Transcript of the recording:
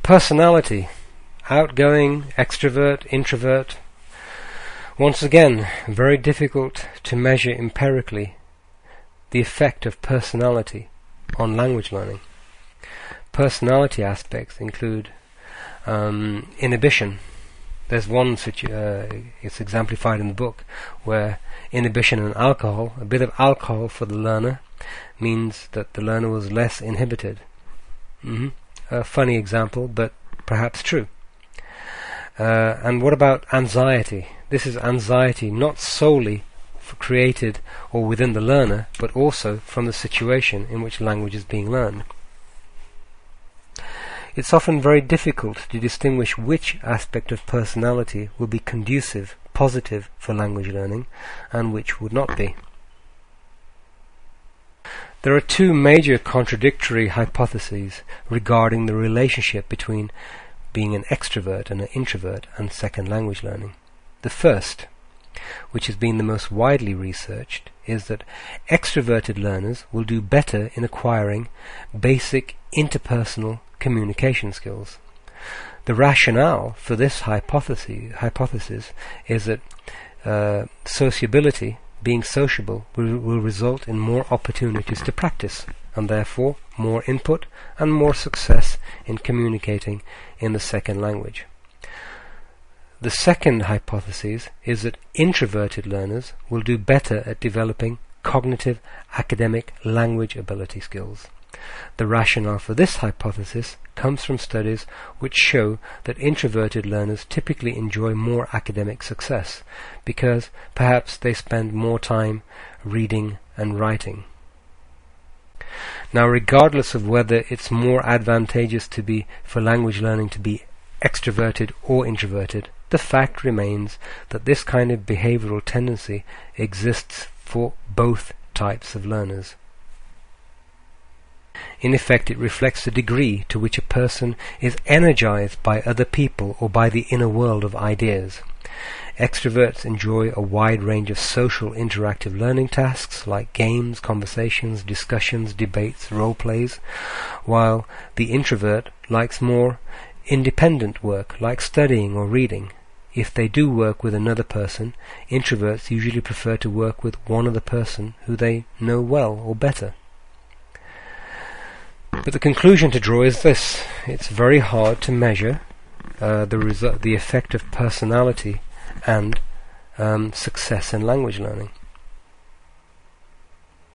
Personality. Outgoing, extrovert, introvert. Once again, very difficult to measure empirically the effect of personality on language learning. Personality aspects include inhibition. There's one it's exemplified in the book, where inhibition and alcohol, a bit of alcohol for the learner, means that the learner was less inhibited. A funny example, but perhaps true. And what about anxiety? This is anxiety not solely created or within the learner, but also from the situation in which language is being learned. It's often very difficult to distinguish which aspect of personality will be conducive, positive for language learning, and which would not be. There are two major contradictory hypotheses regarding the relationship between being an extrovert and an introvert and second language learning. The first, which has been the most widely researched, is that extroverted learners will do better in acquiring basic interpersonal communication skills. The rationale for this hypothesis is that sociability, being sociable, will result in more opportunities to practice, and therefore more input and more success in communicating in the second language. The second hypothesis is that introverted learners will do better at developing cognitive, academic, language ability skills. The rationale for this hypothesis comes from studies which show that introverted learners typically enjoy more academic success because perhaps they spend more time reading and writing. Now, regardless of whether it's more advantageous for language learning to be extroverted or introverted, the fact remains that this kind of behavioral tendency exists for both types of learners. In effect, it reflects the degree to which a person is energized by other people or by the inner world of ideas. Extroverts enjoy a wide range of social interactive learning tasks like games, conversations, discussions, debates, role plays, while the introvert likes more independent work like studying or reading. If they do work with another person, introverts usually prefer to work with one other person who they know well or better. But the conclusion to draw is this: it's very hard to measure the effect of personality and success in language learning.